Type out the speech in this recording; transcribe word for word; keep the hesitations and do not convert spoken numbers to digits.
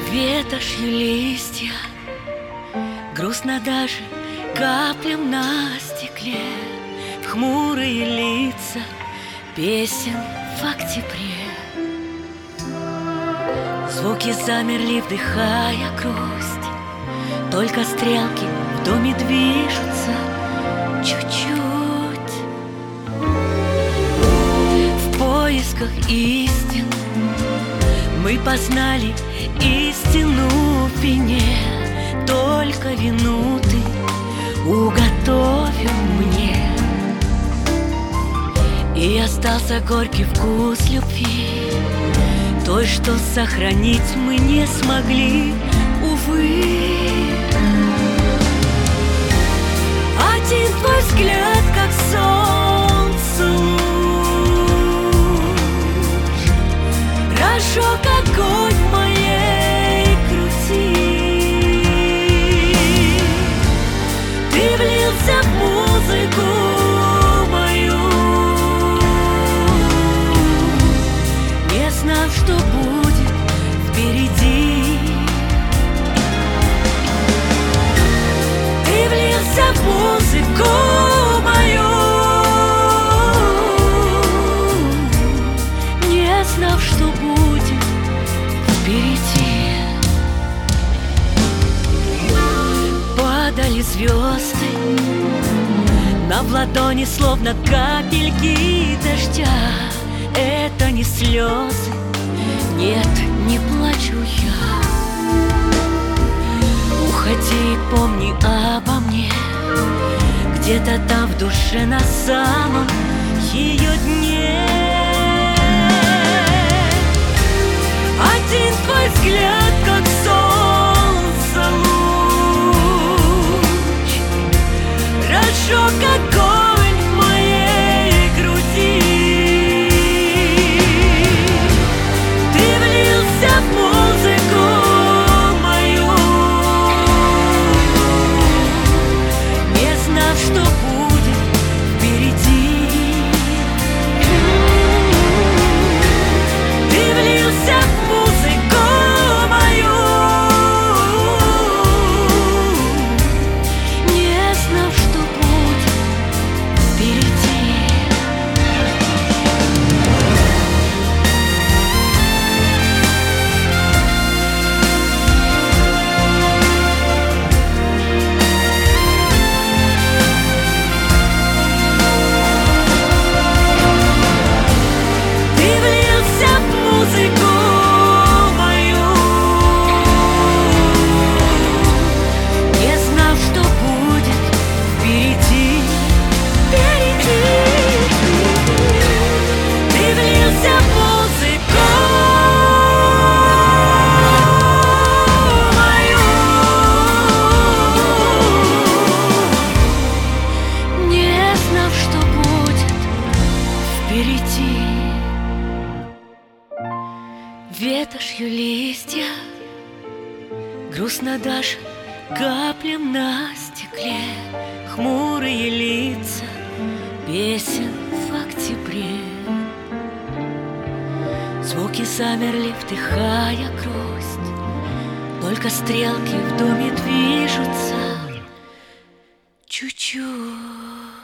Ветошью листья, грустно даже каплям на стекле, в хмурые лица песен в октябре. Звуки замерли, вдыхая грусть, только стрелки в доме движутся чуть-чуть. В поисках истин мы познали истину в вине, только вину ты уготовил мне, и остался горький вкус любви, той, что сохранить мы не смогли, увы. Один твой взгляд, как солнце луч, разжег огонь в моей груди. Ты влился в музыку мою, не знав, что будет впереди. Ты влился в музыку мою, не знав, что будет впереди. Падали звезды на в ладони, словно капельки дождя. Это не слезы, нет, не плачу я. Уходи, помни обо мне, где-то там в душе на самом ее дне. Один твой взгляд, как солнце луч, разжег огонь в моей груди. Ты влился в музыку мою, не знав, что будет впереди. Ты влился в музыку мою, не знав, что будет впереди. Ты влился в музыку мою, не знав, что будет впереди. Впереди. Ты влился в музыку мою, не знав, что будет впереди. Ветошью листья, грустно даже каплям на стекле, хмурые лица песен в октябре. Звуки замерли, вдыхая грусть, только стрелки в доме движутся чуть-чуть.